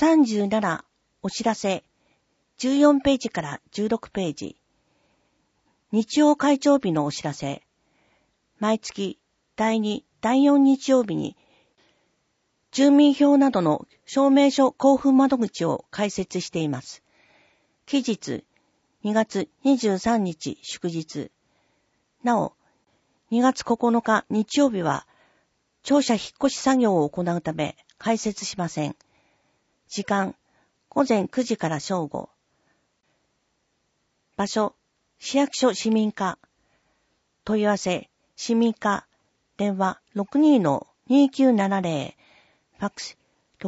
37お知らせ14ページから16ページ。日曜開帳日のお知らせ。毎月第2、第4日曜日に住民票などの証明書交付窓口を開設しています。期日2月23日祝日。なお、2月9日日曜日は庁舎引っ越し作業を行うため開設しません。時間、午前9時から正午。場所、市役所市民課。問い合わせ、市民課。電話 62-2970。ファックス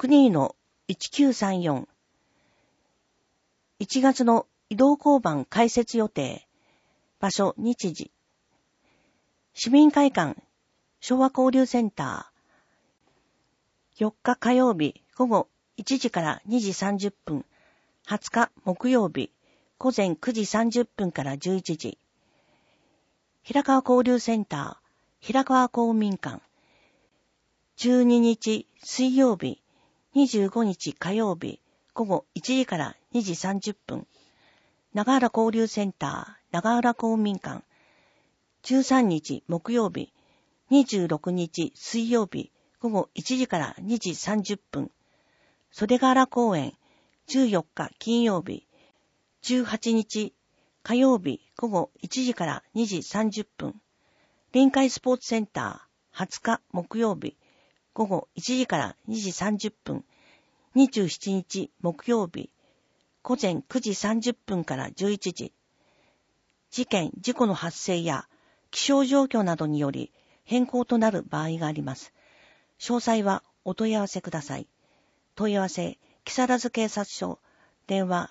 62-1934。1月の移動交番開設予定。場所、日時。市民会館、昭和交流センター。4日火曜日午後1時から2時30分。20日木曜日午前9時30分から11時。平川交流センター、平川公民館。12日水曜日、25日火曜日午後1時から2時30分。長原交流センター、長原公民館。13日木曜日、26日水曜日午後1時から2時30分。袖ヶ原公園、14日金曜日、18日火曜日午後1時から2時30分。臨海スポーツセンター、20日木曜日、午後1時から2時30分。27日木曜日、午前9時30分から11時。事件・事故の発生や気象状況などにより変更となる場合があります。詳細はお問い合わせください。問い合わせ、木更津警察署、電話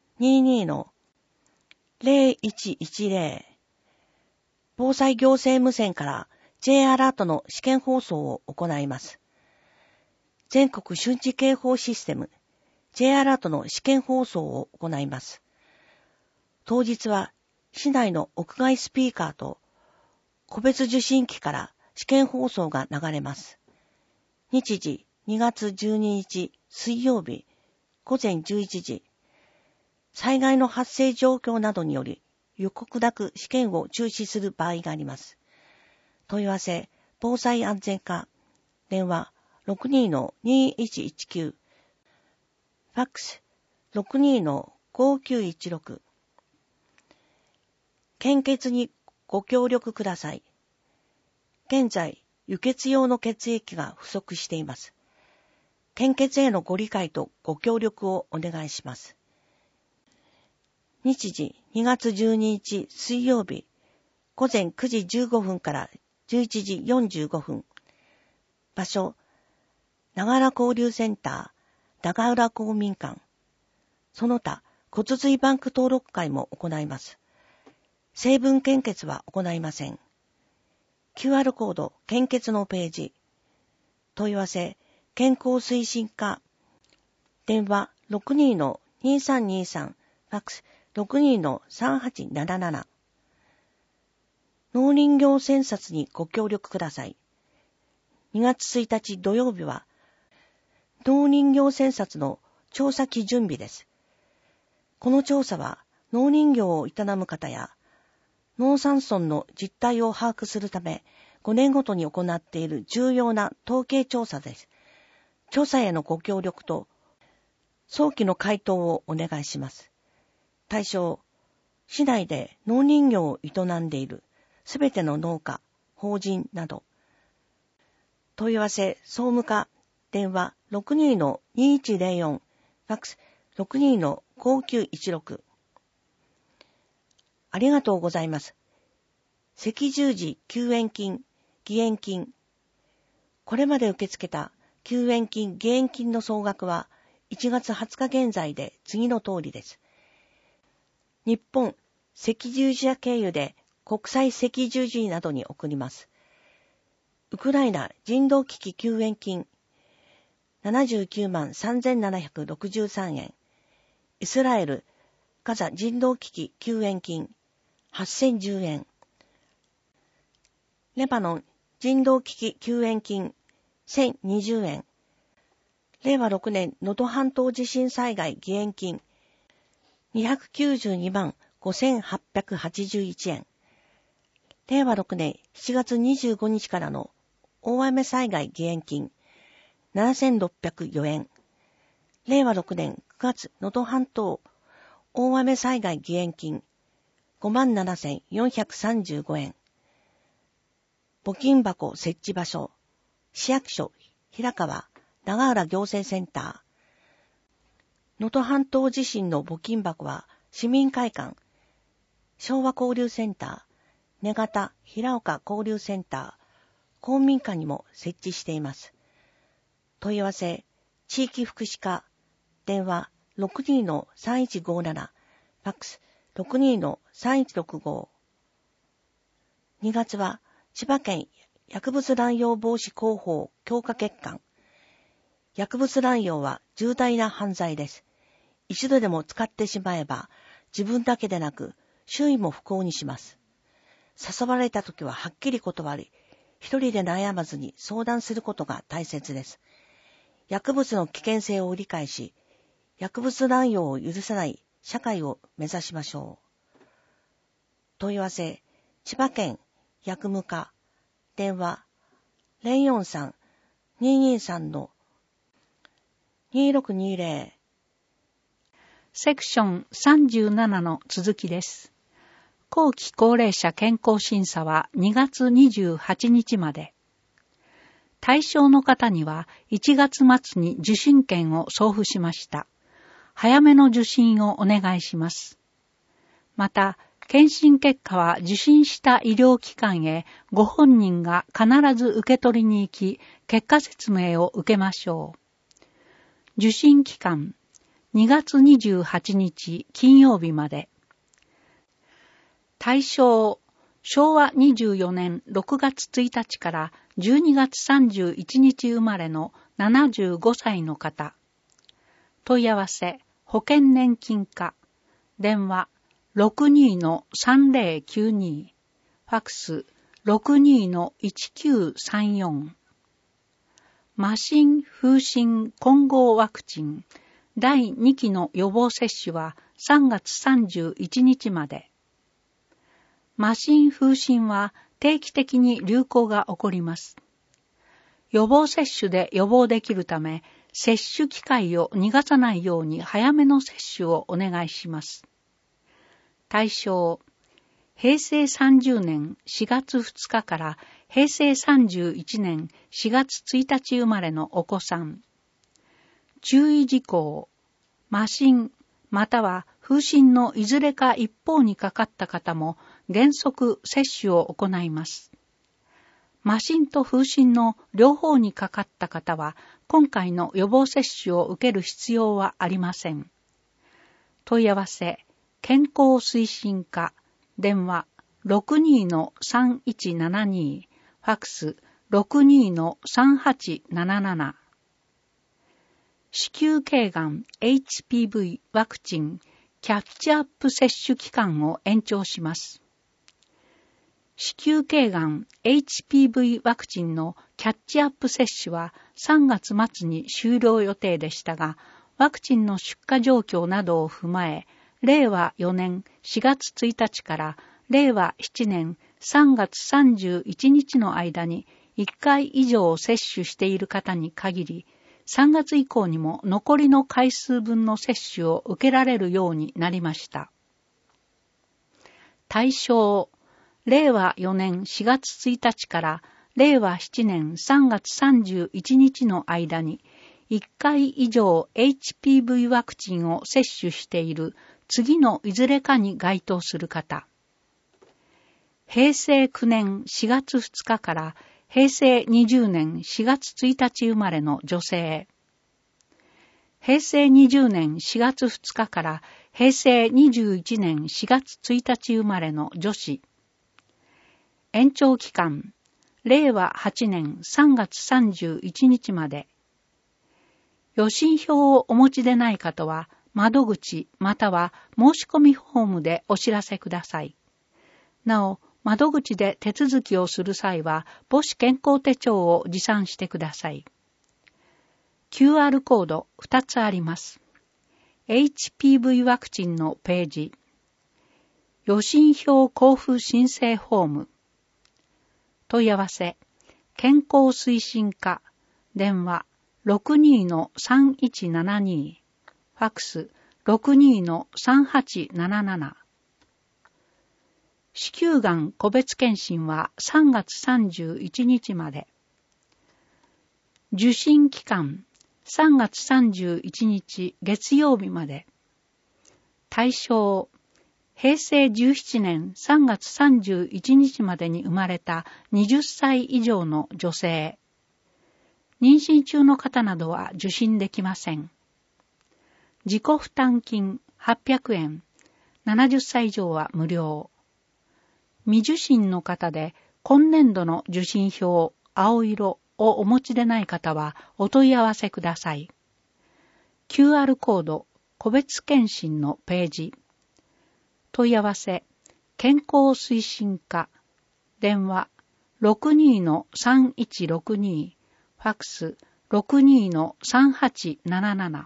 22-0110。防災行政無線から J アラートの試験放送を行います。全国瞬時警報システム J アラートの試験放送を行います。当日は市内の屋外スピーカーと個別受信機から試験放送が流れます。日時2月12日水曜日午前11時。災害の発生状況などにより予告なく試験を中止する場合があります。問い合わせ、防災安全課、電話 62-2119。ファックス 62-5916。献血にご協力ください。現在、輸血用の血液が不足しています。献血へのご理解とご協力をお願いします。日時2月12日水曜日午前9時15分から11時45分。場所、長原交流センター、長浦公民館。その他、骨髄バンク登録会も行います。成分献血は行いません。QR コード、献血のページ。問い合わせ、健康推進課。電話 62-2323。ファックス 62-3877。農林業選札にご協力ください。2月1日土曜日は、農林業選札の調査基準日です。この調査は、農林業を営む方や、農産村の実態を把握するため、5年ごとに行っている重要な統計調査です。調査へのご協力と、早期の回答をお願いします。対象、市内で農林業を営んでいるすべての農家、法人など。問い合わせ、総務課、電話 62-2104、ファックス 62-5916。ありがとうございます。赤十字救援金、義援金。これまで受け付けた救援金、義援金の総額は1月20日現在で次の通りです。日本赤十字社経由で国際赤十字などに送ります。ウクライナ人道危機救援金79万3763円。イスラエルガザ人道危機救援金8010円。レバノン人道危機救援金1020円。 令和6年能登半島地震災害義援金292万5881円。令和6年7月25日からの大雨災害義援金7604円。令和6年9月能登半島大雨災害義援金57,435円。募金箱設置場所、市役所、平川、長浦行政センター。能登半島地震の募金箱は、市民会館、昭和交流センター、根方、平岡交流センター、公民館にも設置しています。問い合わせ、地域福祉課、電話 62-3157、ファックス 62-3165。2月は、千葉県薬物乱用防止広報強化月間。薬物乱用は重大な犯罪です。一度でも使ってしまえば、自分だけでなく、周囲も不幸にします。誘われたときははっきり断り、一人で悩まずに相談することが大切です。薬物の危険性を理解し、薬物乱用を許さない社会を目指しましょう。問い合わせ、千葉県薬務課、電話 043-223-2620。 セクション37の続きです。後期高齢者健康審査は2月28日まで。対象の方には1月末に受診券を送付しました。早めの受診をお願いします。また、検診結果は受診した医療機関へご本人が必ず受け取りに行き、結果説明を受けましょう。受診期間、2月28日金曜日まで。対象、昭和24年6月1日から12月31日生まれの75歳の方。問い合わせ、保険年金課。電話、62-3092。ファックス、62-1934。麻疹風疹混合ワクチン第2期の予防接種は3月31日まで。麻疹風疹は定期的に流行が起こります。予防接種で予防できるため、接種機会を逃がさないように早めの接種をお願いします。対象、平成30年4月2日から平成31年4月1日生まれのお子さん。注意事項、麻疹または風疹のいずれか一方にかかった方も原則接種を行います。麻疹と風疹の両方にかかった方は今回の予防接種を受ける必要はありません。問い合わせ、健康推進課、電話 62-3172、ファックス 62-3877。子宮頸がん HPV ワクチンキャッチアップ接種期間を延長します。子宮頸がん HPV ワクチンのキャッチアップ接種は3月末に終了予定でしたが、ワクチンの出荷状況などを踏まえ、令和4年4月1日から令和7年3月31日の間に1回以上接種している方に限り、3月以降にも残りの回数分の接種を受けられるようになりました。対象、令和4年4月1日から令和7年3月31日の間に1回以上 HPV ワクチンを接種している次のいずれかに該当する方。平成9年4月2日から平成20年4月1日生まれの女性。平成20年4月2日から平成21年4月1日生まれの女子。延長期間、令和8年3月31日まで。予診票をお持ちでない方は、窓口または申し込みフォームでお知らせください。なお、窓口で手続きをする際は、母子健康手帳を持参してください。 QR コード2つあります。HPV ワクチンのページ、予診票交付申請フォーム、問い合わせ、健康推進課、電話 62-3172、ファックス 62-3877。子宮がん個別検診は3月31日まで。受診期間3月31日月曜日まで。対象、平成17年3月31日までに生まれた20歳以上の女性。妊娠中の方などは受診できません。自己負担金800円、70歳以上は無料。未受診の方で今年度の受診票青色をお持ちでない方はお問い合わせください。QR コード個別検診のページ、問い合わせ健康推進課、電話 62-3162、ファックス 62-3877。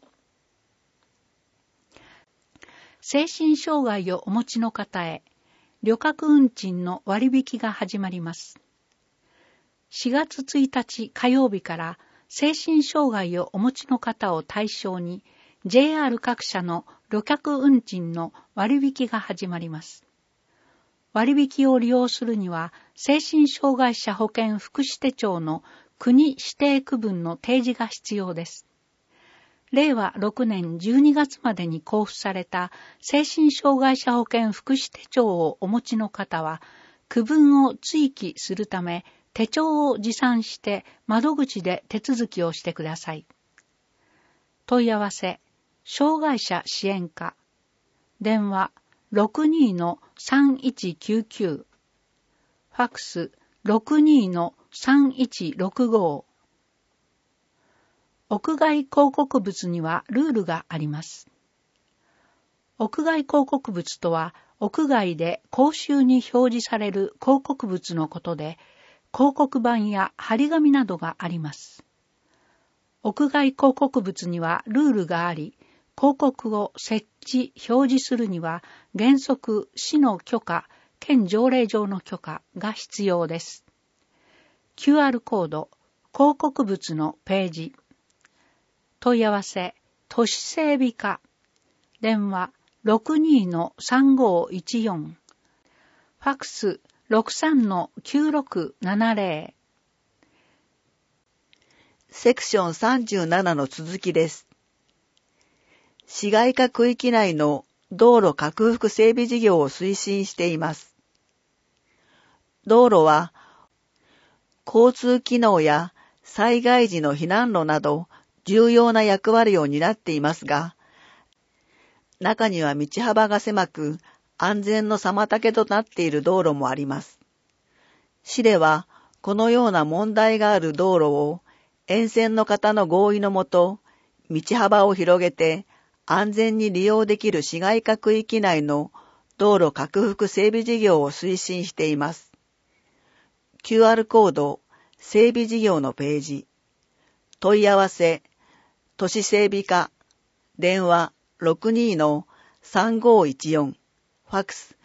精神障害をお持ちの方へ旅客運賃の割引が始まります。4月1日火曜日から精神障害をお持ちの方を対象に JR 各社の旅客運賃の割引が始まります。割引を利用するには精神障害者保険福祉手帳の国指定区分の提示が必要です。令和6年12月までに交付された精神障害者保険福祉手帳をお持ちの方は、区分を追記するため、手帳を持参して窓口で手続きをしてください。問い合わせ、障害者支援課、電話 62-3199、ファックス 62-3165。屋外広告物にはルールがあります。屋外広告物とは、屋外で公衆に表示される広告物のことで、広告板や張り紙などがあります。屋外広告物にはルールがあり、広告を設置・表示するには原則市の許可、県条例上の許可が必要です。QR コード、広告物のページ、問い合わせ、都市整備課、電話 62-3514、ファックス 63-9670。 セクション37の続きです。市街化区域内の道路拡幅整備事業を推進しています。道路は、交通機能や災害時の避難路など重要な役割を担っていますが、中には道幅が狭く安全の妨げとなっている道路もあります。市では、このような問題がある道路を沿線の方の合意のもと、道幅を広げて安全に利用できる市街化区域内の道路拡幅整備事業を推進しています。QR コード、整備事業のページ、問い合わせ、都市整備課、電話 62-3514、ファックス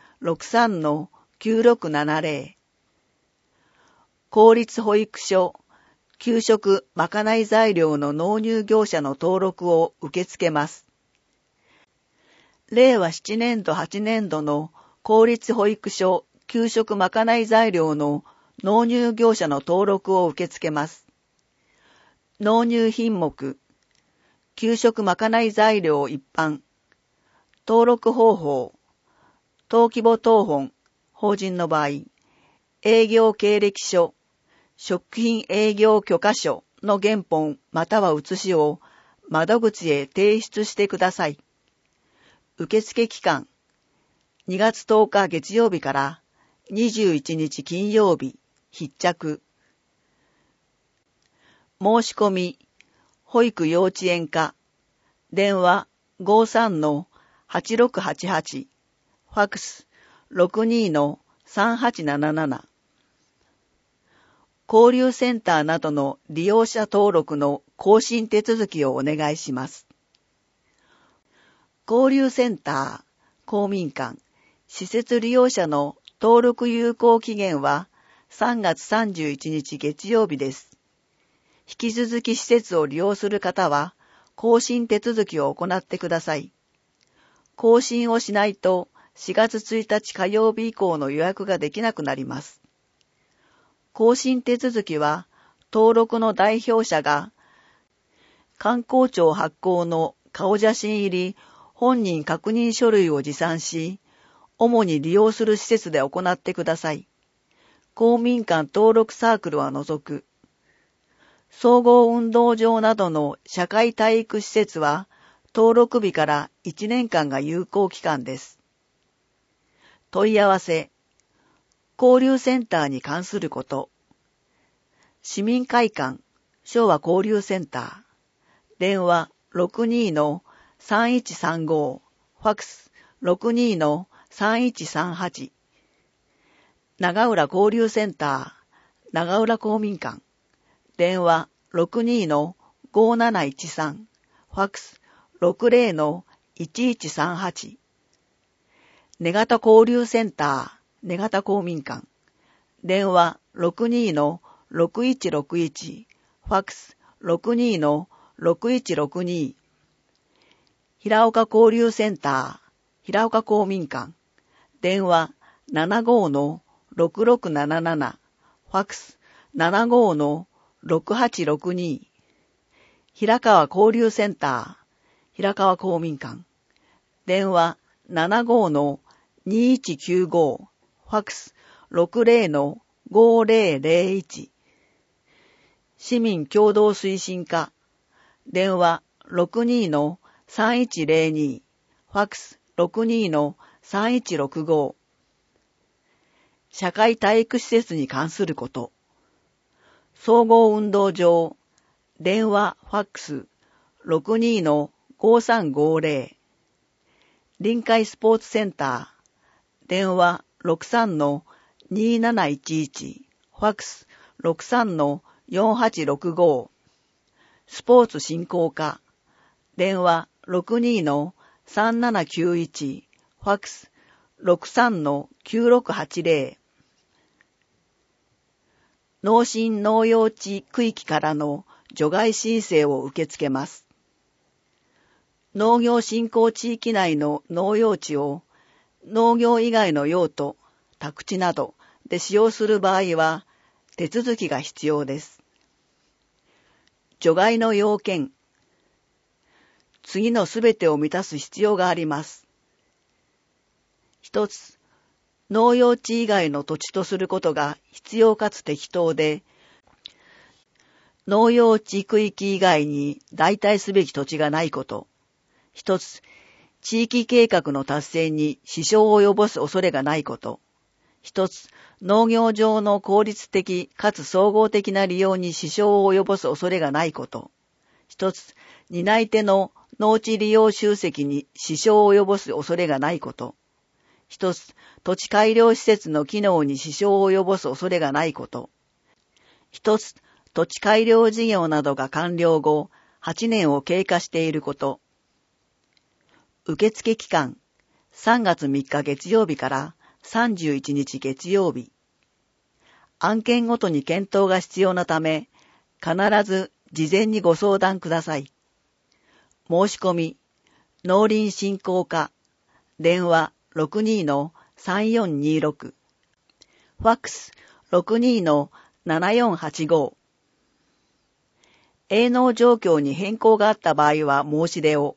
63-9670。公立保育所、給食まかない材料の納入業者の登録を受け付けます。令和7年度8年度の公立保育所給食まかない材料の納入業者の登録を受け付けます。納入品目、給食まかない材料一般、登録方法、登記簿謄本、法人の場合、営業経歴書、食品営業許可書の原本または写しを窓口へ提出してください。受付期間、2月10日月曜日から21日金曜日、必着。申し込み、保育幼稚園課、電話 53-8688、ファックス 62-3877。 交流センターなどの利用者登録の更新手続きをお願いします。交流センター、公民館、施設利用者の登録有効期限は3月31日月曜日です。引き続き施設を利用する方は更新手続きを行ってください。更新をしないと4月1日火曜日以降の予約ができなくなります。更新手続きは登録の代表者が観光庁発行の顔写真入り本人確認書類を持参し、主に利用する施設で行ってください。公民館登録サークルは除く。総合運動場などの社会体育施設は登録日から1年間が有効期間です。問い合わせ。交流センターに関すること。市民会館、昭和交流センター。電話 62-3135。ファックス 62-3138。長浦交流センター、長浦公民館。電話 62-5713。ファックス 60-1138。根方交流センター、根方公民館。電話 62-6161。ファックス 62-6162。平岡交流センター、平岡公民館。電話 75-6677。ファックス 75-6862。平川交流センター、平川公民館。電話 75-2195。ファックス 60-5001。市民共同推進課。電話 62-3102。ファックス 62-3165。社会体育施設に関すること。総合運動場。電話、ファックス 62-5350。臨海スポーツセンター。電話 63-2711。ファックス 63-4865。スポーツ振興課。電話 62-3791。ファックス 63-9680。農林農用地区域からの除外申請を受け付けます。農業振興地域内の農用地を農業以外の用途、宅地などで使用する場合は手続きが必要です。除外の要件。次のすべてを満たす必要があります。一つ、農用地以外の土地とすることが必要かつ適当で、農用地区域以外に代替すべき土地がないこと。一つ、地域計画の達成に支障を及ぼす恐れがないこと。一つ、農業上の効率的かつ総合的な利用に支障を及ぼす恐れがないこと。一つ、担い手の農地利用集積に支障を及ぼす恐れがないこと。一つ、土地改良施設の機能に支障を及ぼす恐れがないこと。一つ、土地改良事業などが完了後、8年を経過していること。受付期間、3月3日月曜日から31日月曜日。案件ごとに検討が必要なため、必ず事前にご相談ください。申し込み、農林振興課、電話 62-3426。ファックス 62-7485。営農状況に変更があった場合は申し出を。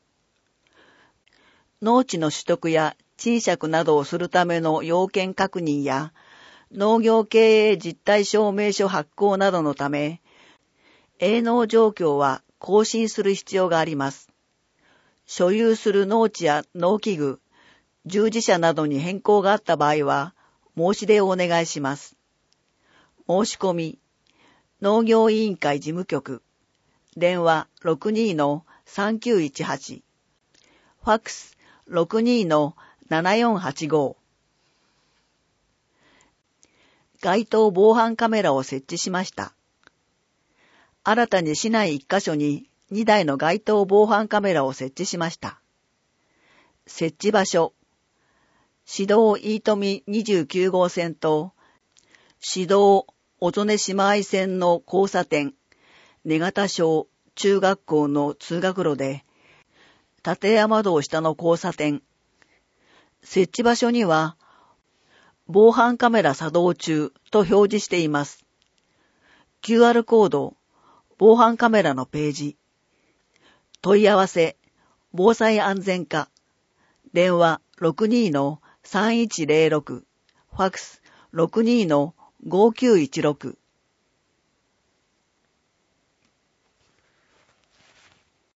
農地の取得や賃借などをするための要件確認や農業経営実態証明書発行などのため、営農状況は更新する必要があります。所有する農地や農機具、従事者などに変更があった場合は、申し出をお願いします。申し込み、農業委員会事務局、電話 62-3918、ファックス 62-7485。 街頭防犯カメラを設置しました。新たに市内1カ所に2台の街頭防犯カメラを設置しました。設置場所、市道飯富29号線と市道小曽根姉妹線の交差点、根方小中学校の通学路で、立山道下の交差点、設置場所には、防犯カメラ作動中と表示しています。QR コード、防犯カメラのページ、問い合わせ、防災安全課、電話 62-3106、ファクス 62-5916